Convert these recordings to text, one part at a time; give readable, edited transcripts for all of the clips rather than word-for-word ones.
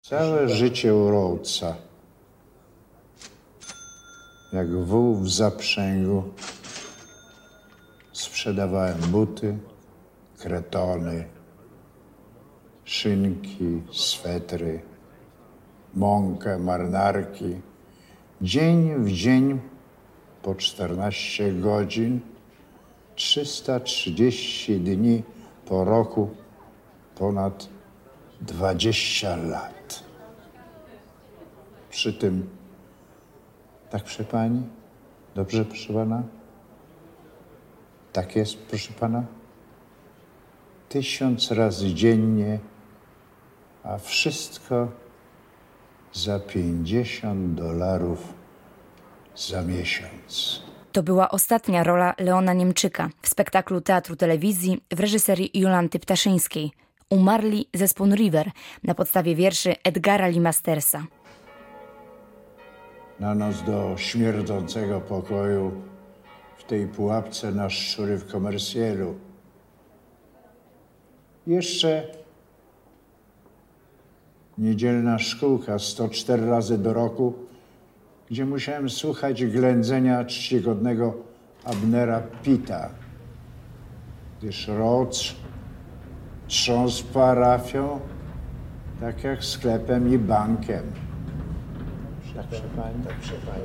Całe życie urowca, jak wół w zaprzęgu, sprzedawałem buty, kretony, szynki, swetry, mąkę, marynarki. Dzień w dzień, po 14 godzin, 330 dni po roku, ponad 20 lat. Przy tym, tak proszę pani? Dobrze, proszę pana? Tak jest, proszę pana? 1000 razy dziennie, a wszystko za $50 za miesiąc. To była ostatnia rola Leona Niemczyka w spektaklu Teatru Telewizji w reżyserii Jolanty Ptaszyńskiej. Umarli zespół River na podstawie wierszy Edgara Limastersa. Na noc do śmierdzącego pokoju w tej pułapce na szczury w Komercjelu. Jeszcze niedzielna szkółka 104 razy do roku, gdzie musiałem słuchać ględzenia czcigodnego Abnera Pitta, gdyż Rhodes trząsł parafią, tak jak sklepem i bankiem. Tak, proszę pani? Tak, proszę pani.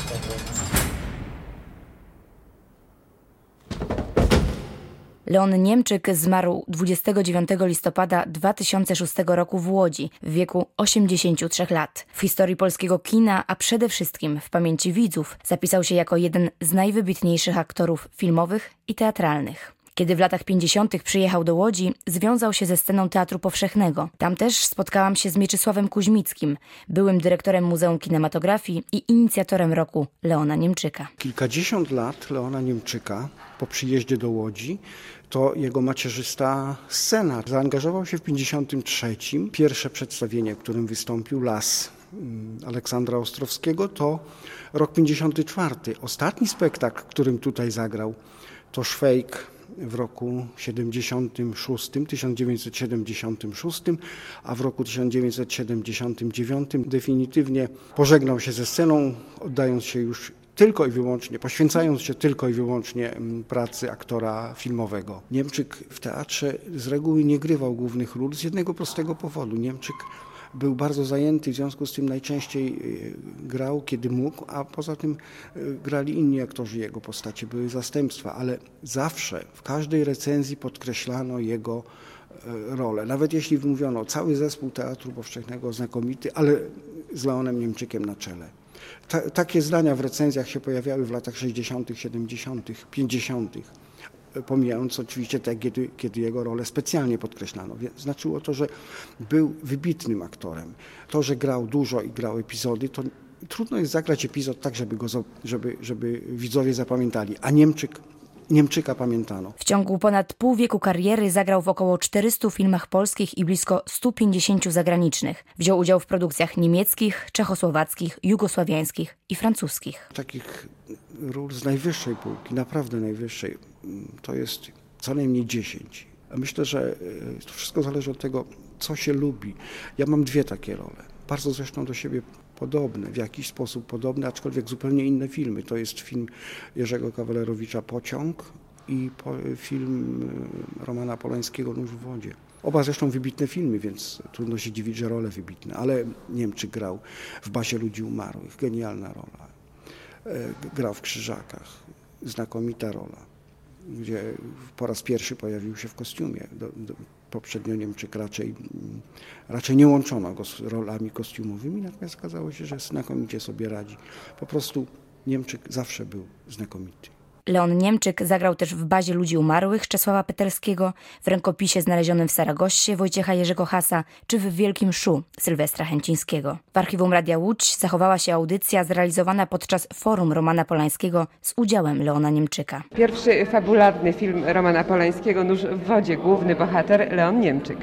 Leon Niemczyk zmarł 29 listopada 2006 roku w Łodzi w wieku 83 lat. W historii polskiego kina, a przede wszystkim w pamięci widzów, zapisał się jako jeden z najwybitniejszych aktorów filmowych i teatralnych. Kiedy w latach 50. przyjechał do Łodzi, związał się ze sceną Teatru Powszechnego. Tam też spotkałam się z Mieczysławem Kuźmickim, byłym dyrektorem Muzeum Kinematografii i inicjatorem roku Leona Niemczyka. Kilkadziesiąt lat Leona Niemczyka po przyjeździe do Łodzi to jego macierzysta scena. Zaangażował się w 53. Pierwsze przedstawienie, w którym wystąpił Las Aleksandra Ostrowskiego, to rok 54. Ostatni spektakl, którym tutaj zagrał, to Szwejk w roku 1976, a w roku 1979 definitywnie pożegnał się ze sceną, oddając się już tylko i wyłącznie, poświęcając się tylko i wyłącznie pracy aktora filmowego. Niemczyk w teatrze z reguły nie grywał głównych ról z jednego prostego powodu. Niemczyk był bardzo zajęty, w związku z tym najczęściej grał, kiedy mógł, a poza tym grali inni aktorzy jego postaci, były zastępstwa, ale zawsze w każdej recenzji podkreślano jego rolę. Nawet jeśli mówiono, cały zespół Teatru Powszechnego znakomity, ale z Leonem Niemczykiem na czele. Takie zdania w recenzjach się pojawiały w latach 60., 70., 50., pomijając oczywiście te, kiedy jego rolę specjalnie podkreślano. Znaczyło to, że był wybitnym aktorem. To, że grał dużo i grał epizody, to trudno jest zagrać epizod tak, żeby widzowie zapamiętali, a Niemczyka pamiętano. W ciągu ponad pół wieku kariery zagrał w około 400 filmach polskich i blisko 150 zagranicznych. Wziął udział w produkcjach niemieckich, czechosłowackich, jugosławiańskich i francuskich. Takich ról z najwyższej półki, naprawdę najwyższej, to jest co najmniej 10. Myślę, że to wszystko zależy od tego, co się lubi. Ja mam 2 takie role, bardzo zresztą do siebie podobne, w jakiś sposób podobne, aczkolwiek zupełnie inne filmy. To jest film Jerzego Kawalerowicza „Pociąg” i film Romana Polańskiego „Nóż w wodzie”. Oba zresztą wybitne filmy, więc trudno się dziwić, że role wybitne, ale Niemczyk grał w Bazie ludzi umarłych, genialna rola. Grał w Krzyżakach, znakomita rola, gdzie po raz pierwszy pojawił się w kostiumie. Poprzednio Niemczyk raczej nie łączono go z rolami kostiumowymi, natomiast okazało się, że znakomicie sobie radzi. Po prostu Niemczyk zawsze był znakomity. Leon Niemczyk zagrał też w Bazie ludzi umarłych Czesława Peterskiego, w Rękopisie znalezionym w Saragossie Wojciecha Jerzego Hasa czy w Wielkim Szu Sylwestra Chęcińskiego. W archiwum Radia Łódź zachowała się audycja zrealizowana podczas forum Romana Polańskiego z udziałem Leona Niemczyka. Pierwszy fabularny film Romana Polańskiego „Nóż w wodzie”, główny bohater Leon Niemczyk.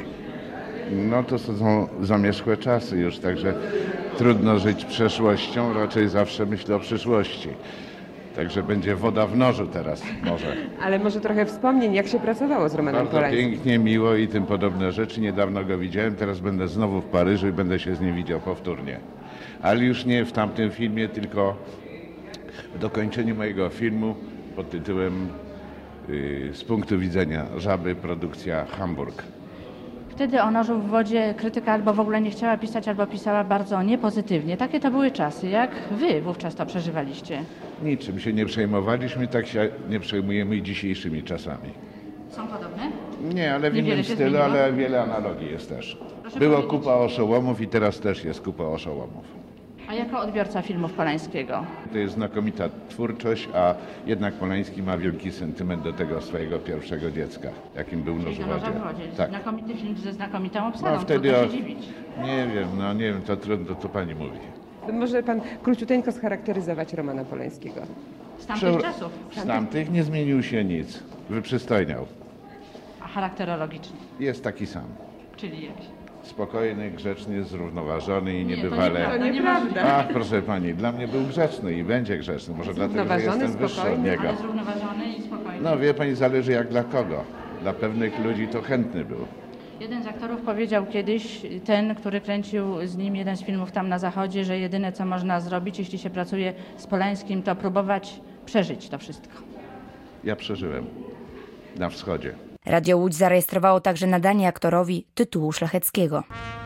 No to są zamierzchłe czasy już, także trudno żyć przeszłością, raczej zawsze myślę o przyszłości. Także będzie woda w nożu teraz może. Ale może trochę wspomnień, jak się pracowało z Romanem Bardzo Polańskim. pięknie, miło i tym podobne rzeczy. Niedawno go widziałem, teraz będę znowu w Paryżu i będę się z nim widział powtórnie. Ale już nie w tamtym filmie, tylko w dokończeniu mojego filmu pod tytułem Z punktu widzenia Żaby, produkcja Hamburg. Wtedy o Nożu w wodzie krytyka albo w ogóle nie chciała pisać, albo pisała bardzo niepozytywnie. Takie to były czasy. Jak wy wówczas to przeżywaliście? Niczym się nie przejmowaliśmy, tak się nie przejmujemy i dzisiejszymi czasami. Są podobne? Nie, ale w Niewiele innym się stylu, zmieniło? ale wiele analogii jest też. Proszę Było powiedzieć. kupa oszołomów i teraz też jest kupa oszołomów. A jako odbiorca filmów Polańskiego? To jest znakomita twórczość, a jednak Polański ma wielki sentyment do tego swojego pierwszego dziecka, jakim był Nóż w Do Noża wodzie. w wodzie. Tak. Znakomity film ze znakomitą obsadą. No wtedy Trudno się dziwić. nie wiem, to trudno, to pani mówi. Może pan króciuteńko scharakteryzować Romana Polańskiego? Z tamtych czasów. Z tamtych nie zmienił się nic, wyprzystojniał. A charakterologicznie? Jest taki sam. Czyli jakiś? Spokojny, grzeczny, zrównoważony i Nie, to niebywale... nieprawda. To nieprawda. Ach, proszę pani, dla mnie był grzeczny i będzie grzeczny, może dlatego, że Zrównoważony, jestem wyższy od spokojny, niego. Ale zrównoważony i spokojny. No wie pani, zależy jak dla kogo. Dla pewnych ludzi to chętny był. Jeden z aktorów powiedział kiedyś, ten, który kręcił z nim jeden z filmów tam na zachodzie, że jedyne co można zrobić, jeśli się pracuje z Polańskim, to próbować przeżyć to wszystko. Ja przeżyłem na wschodzie. Radio Łódź zarejestrowało także nadanie aktorowi tytułu szlacheckiego.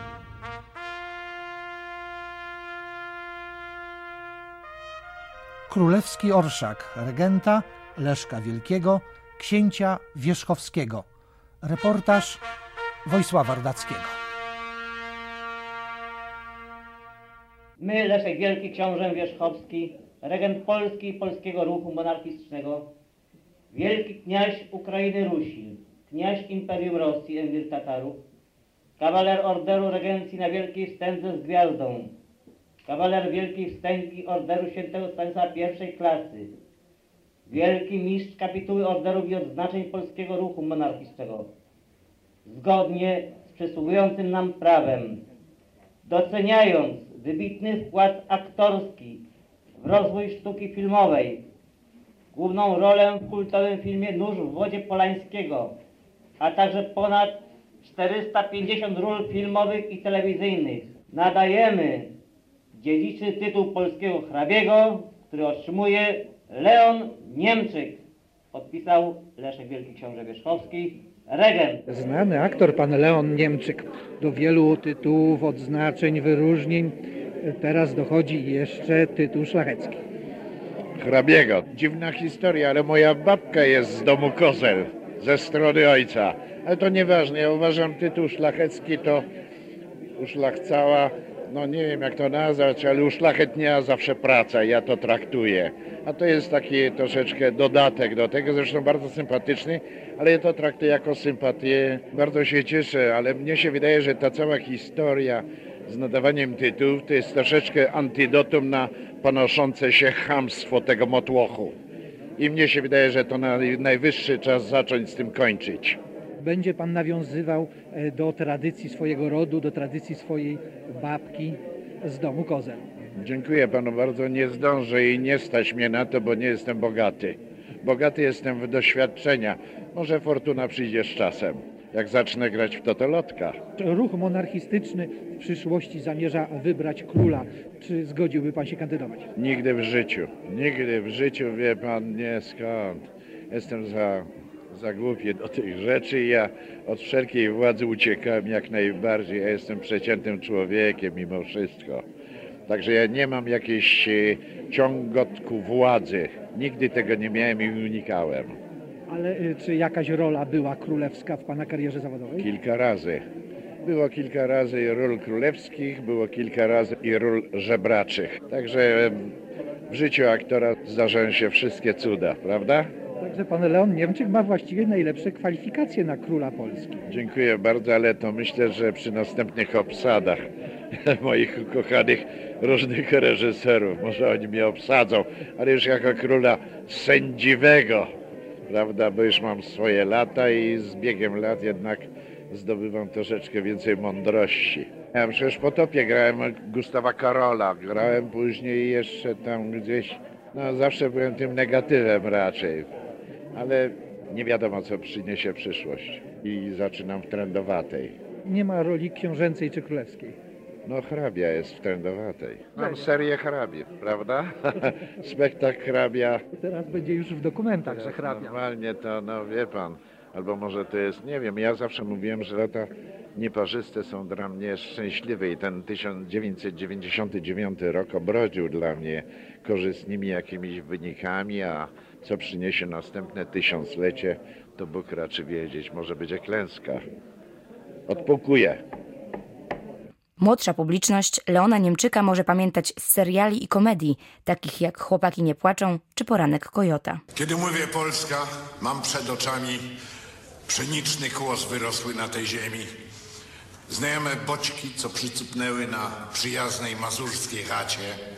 Królewski orszak regenta Leszka Wielkiego, księcia Wierzchowskiego. Reportaż Wojsława Rdackiego. My, Leszek Wielki, książę Wierzchowski, regent Polski i polskiego ruchu monarchistycznego, wielki kniaź Ukrainy Rusi, kniaź Imperium Rosji Emir Tatarów, kawaler Orderu Regencji na Wielkiej Wstędze z Gwiazdą, kawaler Wielkiej Wstęgi Orderu Świętego Stanisława I klasy, wielki mistrz kapituły orderów i odznaczeń polskiego ruchu monarchistycznego, zgodnie z przysługującym nam prawem, doceniając wybitny wkład aktorski w rozwój sztuki filmowej, główną rolę w kultowym filmie Nóż w wodzie Polańskiego, a także ponad 450 ról filmowych i telewizyjnych, nadajemy dziedziczy tytuł polskiego hrabiego, który otrzymuje Leon Niemczyk. Podpisał Leszek Wielki Książę Wierzchowski, regent. Znany aktor pan Leon Niemczyk do wielu tytułów, odznaczeń, wyróżnień. Teraz dochodzi jeszcze tytuł szlachecki. Hrabiego. Dziwna historia, ale moja babka jest z domu Kozel, ze strony ojca. Ale to nieważne, ja uważam tytuł szlachecki to uszlachcała, no nie wiem jak to nazwać, ale uszlachetniała zawsze praca, ja to traktuję. A to jest taki troszeczkę dodatek do tego, zresztą bardzo sympatyczny, ale ja to traktuję jako sympatię. Bardzo się cieszę, ale mnie się wydaje, że ta cała historia z nadawaniem tytułów to jest troszeczkę antidotum na panoszące się chamstwo tego motłochu. I mnie się wydaje, że to najwyższy czas zacząć z tym kończyć. Będzie pan nawiązywał do tradycji swojego rodu, do tradycji swojej babki z domu Kozel. Dziękuję panu bardzo, nie zdążę i nie stać mnie na to, bo nie jestem bogaty. Bogaty jestem w doświadczenia. Może fortuna przyjdzie z czasem, jak zacznę grać w totolotka. Ruch monarchistyczny w przyszłości zamierza wybrać króla. Czy zgodziłby pan się kandydować? Nigdy w życiu, wie pan, nie, skąd. Jestem za głupi do tych rzeczy i ja od wszelkiej władzy uciekałem jak najbardziej. Ja jestem przeciętnym człowiekiem mimo wszystko. Także ja nie mam jakiejś ciągotku władzy. Nigdy tego nie miałem i unikałem. Ale czy jakaś rola była królewska w pana karierze zawodowej? Kilka razy. Było kilka razy i ról królewskich, było kilka razy i ról żebraczych. Także w życiu aktora zdarzają się wszystkie cuda, prawda? Także pan Leon Niemczyk ma właściwie najlepsze kwalifikacje na króla Polski. Dziękuję bardzo, ale to myślę, że przy następnych obsadach moich ukochanych różnych reżyserów, może oni mnie obsadzą, ale już jako króla sędziwego, prawda, bo już mam swoje lata i z biegiem lat jednak zdobywam troszeczkę więcej mądrości. Ja przecież w Potopie grałem Gustawa Karola, grałem później jeszcze tam gdzieś No, zawsze byłem tym negatywem raczej, ale nie wiadomo, co przyniesie przyszłość i zaczynam w trendowatej. Nie ma roli książęcej czy królewskiej. No, hrabia jest w trendowatej. Mam serię hrabi, prawda? Spektakl hrabia. Teraz będzie już w dokumentach, że hrabia. Normalnie to, no wie pan, albo może to jest, nie wiem, ja zawsze mówiłem, że lata nieparzyste są dla mnie szczęśliwe i ten 1999 rok obrodził dla mnie korzystnymi jakimiś wynikami, a co przyniesie następne tysiąclecie, to Bóg raczy wiedzieć, może będzie klęska. Odpokuję. Młodsza publiczność Leona Niemczyka może pamiętać z seriali i komedii, takich jak Chłopaki nie płaczą czy Poranek Kojota. Kiedy mówię Polska, mam przed oczami pszeniczny kłos wyrosły na tej ziemi. Znajome boćki, co przycupnęły na przyjaznej mazurskiej chacie.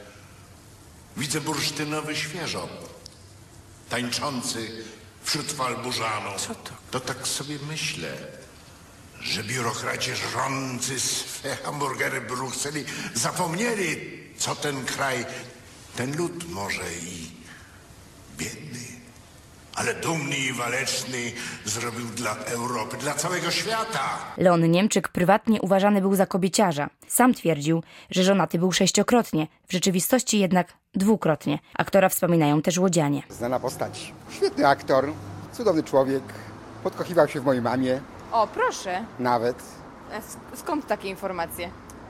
Widzę bursztynowy świeżo, tańczący wśród fal burzanu. Co to? To tak sobie myślę, że biurokraci żrący swe hamburgery w Brukseli zapomnieli, co ten kraj, ten lud może i biedny, ale dumny i waleczny zrobił dla Europy, dla całego świata. Leon Niemczyk prywatnie uważany był za kobieciarza. Sam twierdził, że żonaty był 6-krotnie, w rzeczywistości jednak 2-krotnie. Aktora wspominają też łodzianie. Znana postać. Świetny aktor, cudowny człowiek, podkochiwał się w mojej mamie. O, proszę. Nawet. A skąd takie informacje?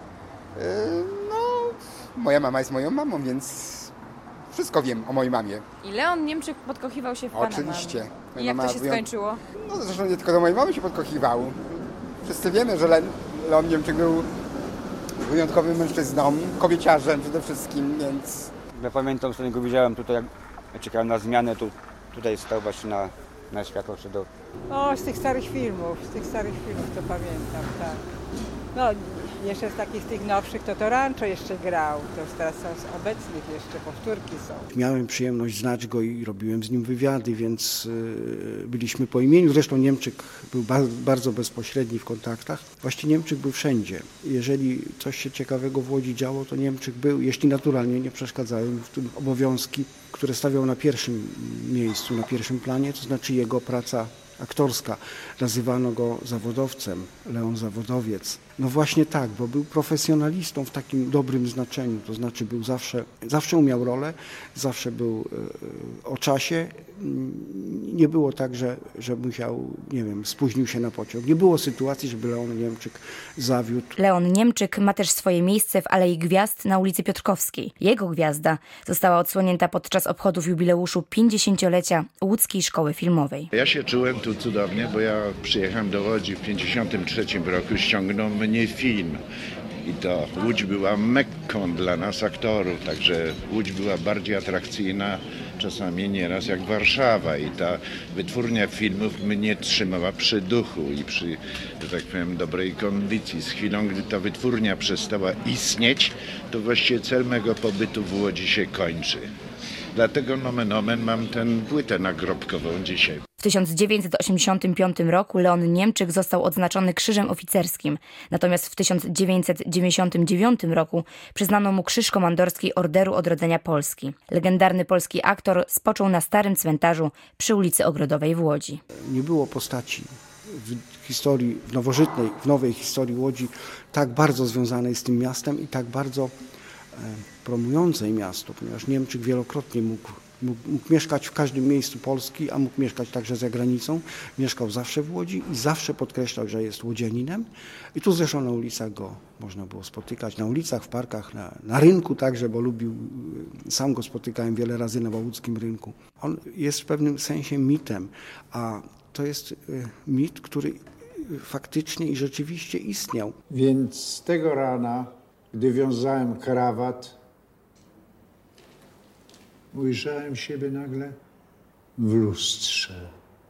No, moja mama jest moją mamą, więc wszystko wiem o mojej mamie. I Leon Niemczyk podkochiwał się w pana Oczywiście. I jak to się skończyło? No zresztą nie tylko do mojej mamy się podkochiwał. Wszyscy wiemy, że Leon Niemczyk był wyjątkowym mężczyzną, kobieciarzem przede wszystkim, więc... Ja pamiętam, że go widziałem tutaj, jak czekałem na zmianę, tutaj stał właśnie na światło czy do... O, z tych starych filmów to pamiętam, tak. No, jeszcze z takich z tych nowszych to Rancho jeszcze grał, to już teraz są z obecnych jeszcze, powtórki są. Miałem przyjemność znać go i robiłem z nim wywiady, więc byliśmy po imieniu. Zresztą Niemczyk był bardzo bezpośredni w kontaktach. Właściwie Niemczyk był wszędzie. Jeżeli coś się ciekawego w Łodzi działo, to Niemczyk był, jeśli naturalnie nie przeszkadzały mu w tym obowiązki, które stawiał na pierwszym miejscu, na pierwszym planie, to znaczy jego praca aktorska. Nazywano go zawodowcem, Leon Zawodowiec. No właśnie tak, bo był profesjonalistą w takim dobrym znaczeniu, to znaczy był zawsze umiał rolę, zawsze był o czasie. Nie było tak, że musiał, nie wiem, spóźnił się na pociąg. Nie było sytuacji, żeby Leon Niemczyk zawiódł. Leon Niemczyk ma też swoje miejsce w Alei Gwiazd na ulicy Piotrkowskiej. Jego gwiazda została odsłonięta podczas obchodów jubileuszu 50-lecia Łódzkiej Szkoły Filmowej. Ja się czułem tu cudownie, bo ja przyjechałem do Łodzi w 1953 roku, ściągnął mnie film. I to Łódź była Mekką dla nas aktorów, także Łódź była bardziej atrakcyjna czasami nieraz jak Warszawa i ta wytwórnia filmów mnie trzymała przy duchu i przy, że tak powiem, dobrej kondycji. Z chwilą, gdy ta wytwórnia przestała istnieć, to właściwie cel mego pobytu w Łodzi się kończy. Dlatego nomen omen mam tę płytę nagrobkową dzisiaj. W 1985 roku Leon Niemczyk został odznaczony Krzyżem Oficerskim, natomiast w 1999 roku przyznano mu Krzyż Komandorski Orderu Odrodzenia Polski. Legendarny polski aktor spoczął na Starym Cmentarzu przy ulicy Ogrodowej w Łodzi. Nie było postaci w historii, w nowożytnej, w nowej historii Łodzi tak bardzo związanej z tym miastem i tak bardzo promującej miasto, ponieważ Niemczyk wielokrotnie mógł mieszkać w każdym miejscu Polski, a mógł mieszkać także za granicą. Mieszkał zawsze w Łodzi i zawsze podkreślał, że jest łodzianinem. I tu zresztą na ulicach go można było spotykać, na ulicach, w parkach, na rynku także, bo lubił, sam go spotykałem wiele razy na wałódzkim rynku. On jest w pewnym sensie mitem, a to jest mit, który faktycznie i rzeczywiście istniał. Więc z tego rana, gdy wiązałem krawat, ujrzałem siebie nagle w lustrze.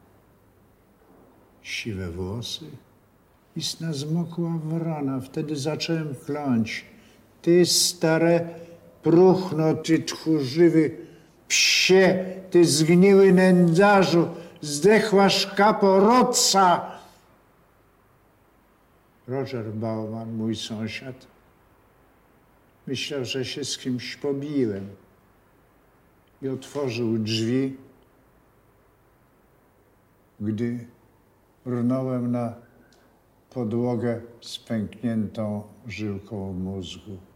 Siwe włosy, istna zmokła wrona. Wtedy zacząłem kląć. Ty stare próchno, ty tchórzywy psie, ty zgniły nędzarzu, zdechła szkapo rodca. Roger Bauman, mój sąsiad, myślał, że się z kimś pobiłem. i otworzył drzwi, gdy runąłem na podłogę z pękniętą żyłką mózgu.